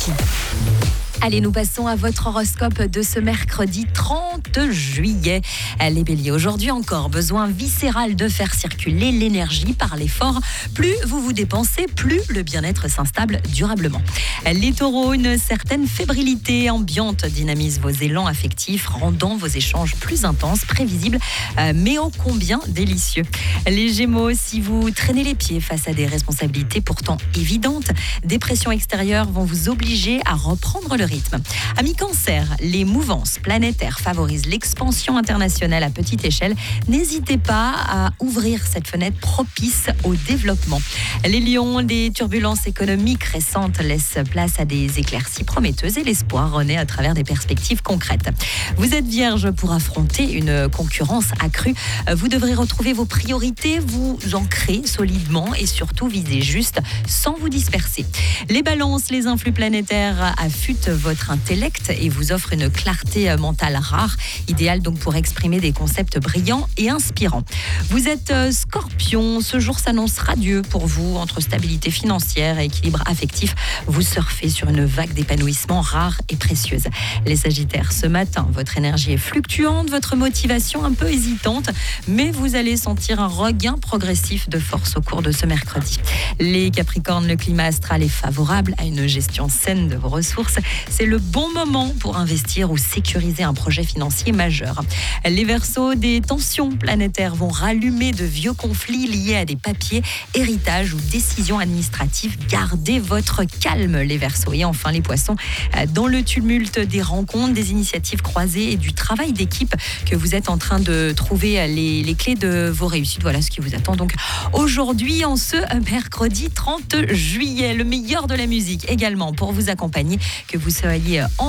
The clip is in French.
Sophie. Allez, nous passons à votre horoscope de ce mercredi 30 juillet. Les béliers, aujourd'hui encore, besoin viscéral de faire circuler l'énergie par l'effort. Plus vous vous dépensez, plus le bien-être s'installe durablement. Les taureaux, une certaine fébrilité ambiante dynamise vos élans affectifs, rendant vos échanges plus intenses, prévisibles, mais ô combien délicieux. Les gémeaux, si vous traînez les pieds face à des responsabilités pourtant évidentes, des pressions extérieures vont vous obliger à reprendre le rythme. Amis cancer, les mouvances planétaires favorisent l'expansion internationale à petite échelle. N'hésitez pas à ouvrir cette fenêtre propice au développement. Les lions, les turbulences économiques récentes laissent place à des éclaircies prometteuses et l'espoir renaît à travers des perspectives concrètes. Vous êtes vierge pour affronter une concurrence accrue. Vous devrez retrouver vos priorités, vous ancrer solidement et surtout viser juste sans vous disperser. Les balances, les influx planétaires affûtent votre intellect et vous offrent une clarté mentale rare, idéale donc pour exprimer des concepts brillants et inspirants. Vous êtes scorpion, ce jour s'annonce radieux pour vous, entre stabilité financière et équilibre affectif. Vous surfez sur une vague d'épanouissement rare et précieuse. Les sagittaires, ce matin, votre énergie est fluctuante, votre motivation un peu hésitante, mais vous allez sentir un regain progressif de force au cours de ce mercredi. Les capricornes, le climat astral est favorable à une gestion saine de vos ressources. C'est le bon moment pour investir ou sécuriser un projet financier majeur. Les Verseaux, des tensions planétaires vont rallumer de vieux conflits liés à des papiers, héritages ou décisions administratives. Gardez votre calme, les Verseaux. Et enfin, les Poissons, dans le tumulte des rencontres, des initiatives croisées et du travail d'équipe que vous êtes en train de trouver les clés de vos réussites. Voilà ce qui vous attend donc aujourd'hui en ce mercredi 30 juillet. Le meilleur de la musique également pour vous accompagner, que vous soyez en